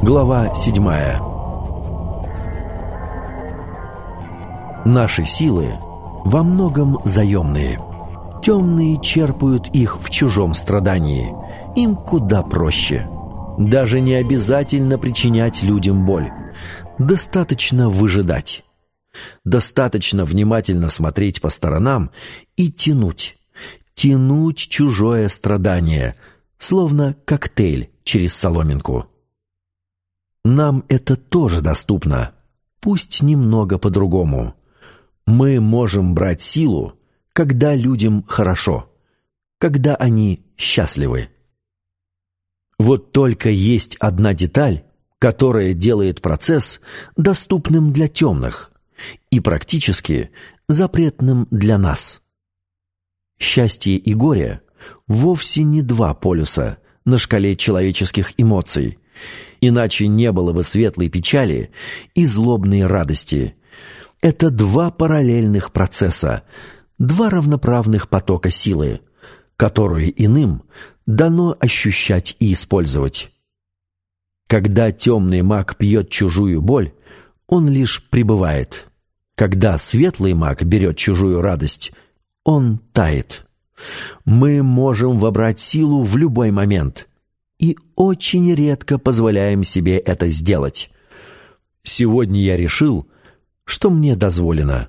Глава 7. Наши силы во многом заемные. Темные черпают их в чужом страдании. Им куда проще. Даже не обязательно причинять людям боль. Достаточно выжидать. Достаточно внимательно смотреть по сторонам и тянуть. Тянуть чужое страдание, словно коктейль через соломинку. Нам это тоже доступно, пусть немного по-другому. Мы можем брать силу, когда людям хорошо, когда они счастливы. Вот только есть одна деталь, которая делает процесс доступным для темных и практически запретным для нас. Счастье и горе вовсе не два полюса на шкале человеческих эмоций, иначе не было бы светлой печали и злобной радости. Это два параллельных процесса, два равноправных потока силы, которые иным дано ощущать и использовать. Когда темный маг пьет чужую боль, он лишь пребывает. Когда светлый маг берет чужую радость, он тает. Мы можем вобрать силу в любой момент и очень редко позволяем себе это сделать. Сегодня я решил, что мне дозволено.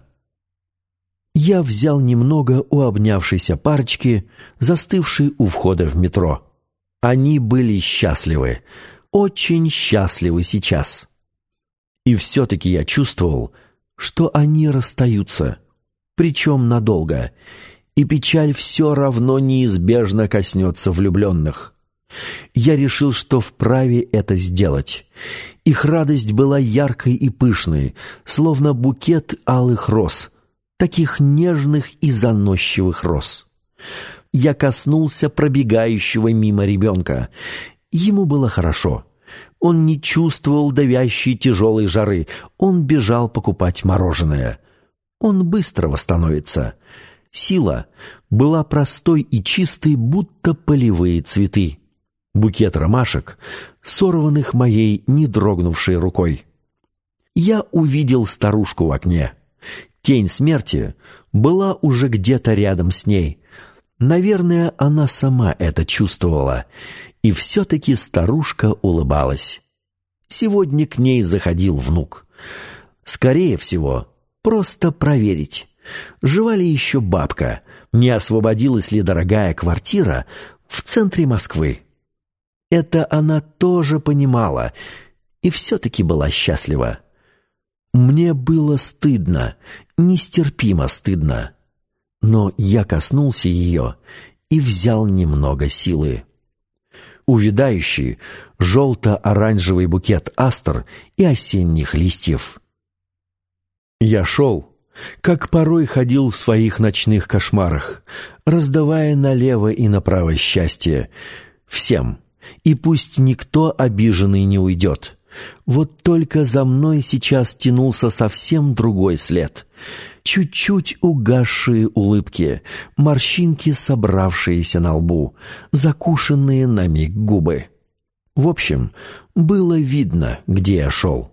Я взял немного у обнявшейся парочки, застывшей у входа в метро. Они были счастливы, очень счастливы сейчас. И все-таки я чувствовал, что они расстаются, причем надолго, и печаль все равно неизбежно коснется влюбленных. Я решил, что вправе это сделать. Их радость была яркой и пышной, словно букет алых роз, таких нежных и заносчивых роз. Я коснулся пробегающего мимо ребенка. Ему было хорошо. Он не чувствовал давящей тяжелой жары. Он бежал покупать мороженое. Он быстро восстановится. Сила была простой и чистой, будто полевые цветы. Букет ромашек, сорванных моей не дрогнувшей рукой. Я увидел старушку в окне. Тень смерти была уже где-то рядом с ней. Наверное, она сама это чувствовала. И все-таки старушка улыбалась. Сегодня к ней заходил внук. Скорее всего, просто проверить, жива ли еще бабка, не освободилась ли дорогая квартира в центре Москвы. Это она тоже понимала и все-таки была счастлива. Мне было стыдно, нестерпимо стыдно. Но я коснулся ее и взял немного силы. Увядающий желто-оранжевый букет астр и осенних листьев. Я шел, как порой ходил в своих ночных кошмарах, раздавая налево и направо счастье всем, и пусть никто обиженный не уйдет. Вот только за мной сейчас тянулся совсем другой след. Чуть-чуть угасшие улыбки, морщинки, собравшиеся на лбу, закушенные на миг губы. В общем, было видно, где я шел.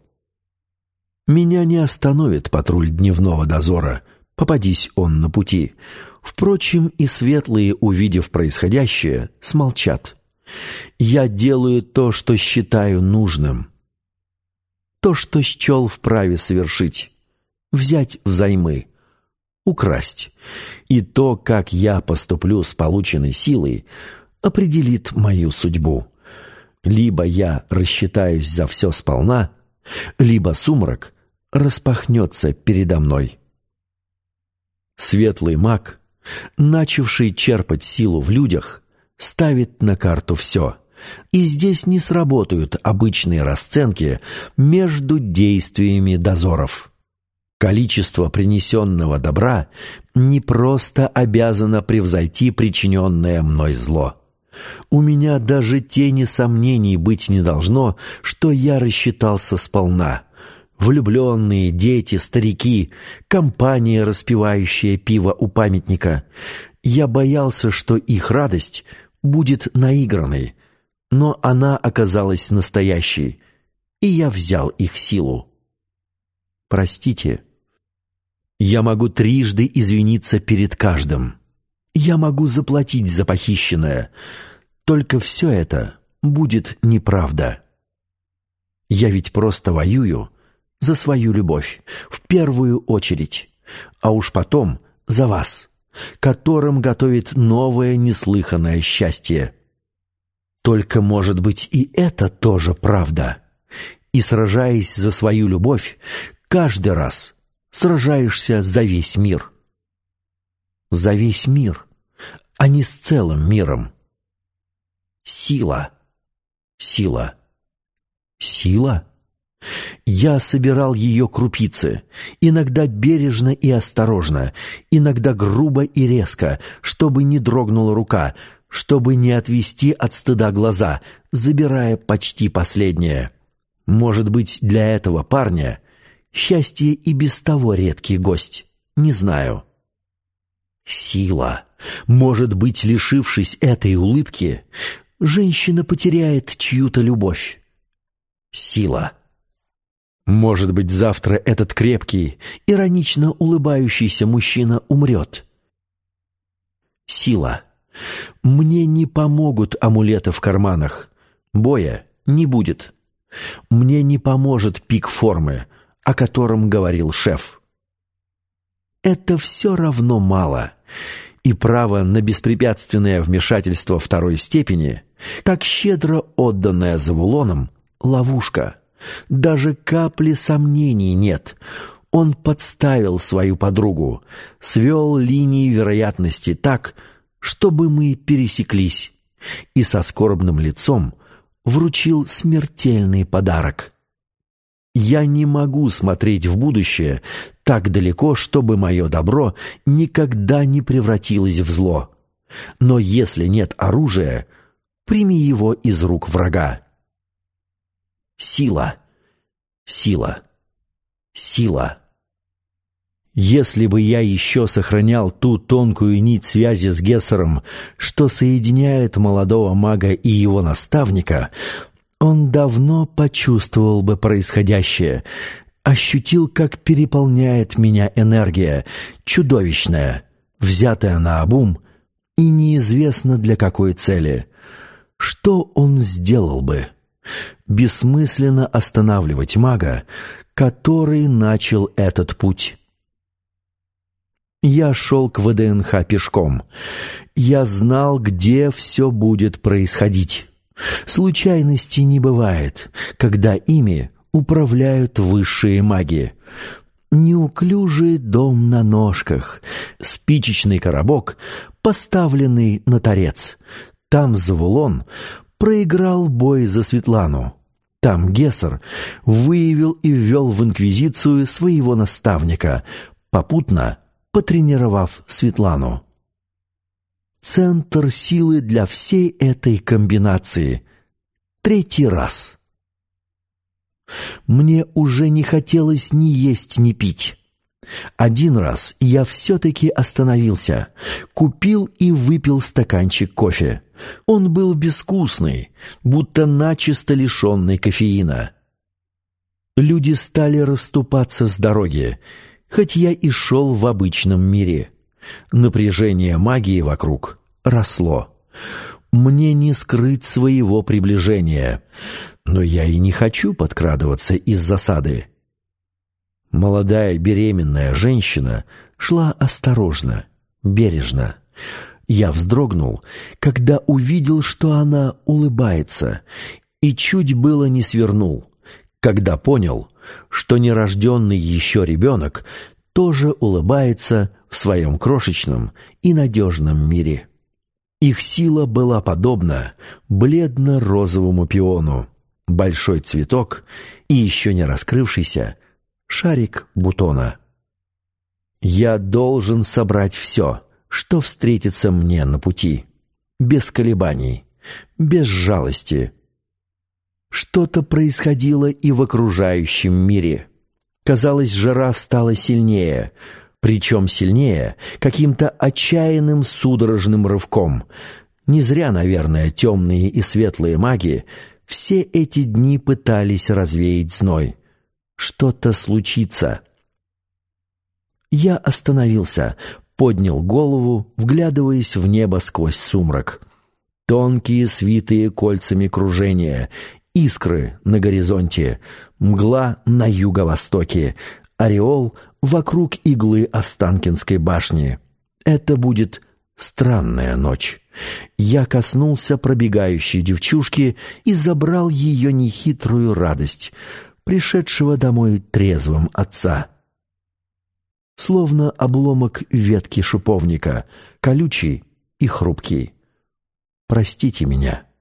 Меня не остановит патруль дневного дозора, попадись он на пути. Впрочем, и светлые, увидев происходящее, смолчат. Я делаю то, что считаю нужным. То, что счел вправе совершить. Взять взаймы, украсть. И то, как я поступлю с полученной силой, определит мою судьбу. Либо я рассчитаюсь за все сполна, либо сумрак распахнется передо мной. Светлый маг, начавший черпать силу в людях, ставит на карту все. И здесь не сработают обычные расценки между действиями дозоров. Количество принесенного добра не просто обязано превзойти причиненное мной зло. У меня даже тени сомнений быть не должно, что я рассчитался сполна. Влюбленные, дети, старики, компания, распивающая пиво у памятника. Я боялся, что их радость будет наигранной, но она оказалась настоящей. и я взял их силу. Простите, я могу трижды извиниться перед каждым. Я могу заплатить за похищенное, только все это будет неправда. Я ведь просто воюю за свою любовь, в первую очередь, а уж потом за вас, которым готовит новое неслыханное счастье. Только, может быть, и это тоже правда. И, сражаясь за свою любовь, каждый раз сражаешься за весь мир. За весь мир, а не с целым миром. Сила, сила, сила. Я собирал ее крупицы, иногда бережно и осторожно, иногда грубо и резко, чтобы не дрогнула рука, чтобы не отвести от стыда глаза, забирая почти последнее. Может быть, для этого парня счастье и без того редкий гость, не знаю. Сила. Может быть, лишившись этой улыбки, женщина потеряет чью-то любовь. Сила. Может быть, завтра этот крепкий, иронично улыбающийся мужчина умрет. Сила. Мне не помогут амулеты в карманах. Боя не будет. Мне не поможет пик формы, о котором говорил шеф. Это все равно мало. И право на беспрепятственное вмешательство второй степени, как щедро отданное Завулоном, ловушка. Даже капли сомнений нет. Он подставил свою подругу, свел линии вероятности так, чтобы мы пересеклись, и со скорбным лицом вручил смертельный подарок. Я не могу смотреть в будущее так далеко, чтобы мое добро никогда не превратилось в зло. Но если нет оружия, прими его из рук врага. Сила, сила, сила. Если бы я еще сохранял ту тонкую нить связи с Гессером, что соединяет молодого мага и его наставника, он давно почувствовал бы происходящее, ощутил, как переполняет меня энергия, чудовищная, взятая наобум и неизвестно для какой цели. Что он сделал бы? Бессмысленно останавливать мага, который начал этот путь. Я шел к ВДНХ пешком. Я знал, где все будет происходить. Случайностей не бывает, когда ими управляют высшие маги. Неуклюжий дом на ножках, спичечный коробок, поставленный на торец. Там Завулон проиграл бой за Светлану. Там Гессер выявил и ввел в Инквизицию своего наставника, попутно потренировав Светлану. Центр силы для всей этой комбинации. Третий раз. Мне уже не хотелось ни есть, ни пить. Один раз я все-таки остановился, купил и выпил стаканчик кофе. Он был безвкусный, будто начисто лишенный кофеина. Люди стали расступаться с дороги, хоть я и шел в обычном мире. Напряжение магии вокруг росло. Мне не скрыть своего приближения, но я и не хочу подкрадываться из засады. Молодая беременная женщина шла осторожно, бережно. Я вздрогнул, когда увидел, что она улыбается, и чуть было не свернул, когда понял, что нерожденный еще ребенок тоже улыбается в своем крошечном и надежном мире. Их сила была подобна бледно-розовому пиону, большой цветок и еще не раскрывшийся шарик бутона. Я должен собрать все, что встретится мне на пути, без колебаний, без жалости. Что-то происходило и в окружающем мире. Казалось, жара стала сильнее, причем сильнее каким-то отчаянным судорожным рывком. Не зря, наверное, темные и светлые маги все эти дни пытались развеять зной. Что-то случится. Я остановился, поднял голову, вглядываясь в небо сквозь сумрак. Тонкие, свитые кольцами кружения, искры на горизонте, мгла на юго-востоке, ореол вокруг иглы Останкинской башни. Это будет странная ночь. Я коснулся пробегающей девчушки и забрал ее нехитрую радость, пришедшего домой трезвым отца. Словно обломок ветки шиповника, колючий и хрупкий. Простите меня.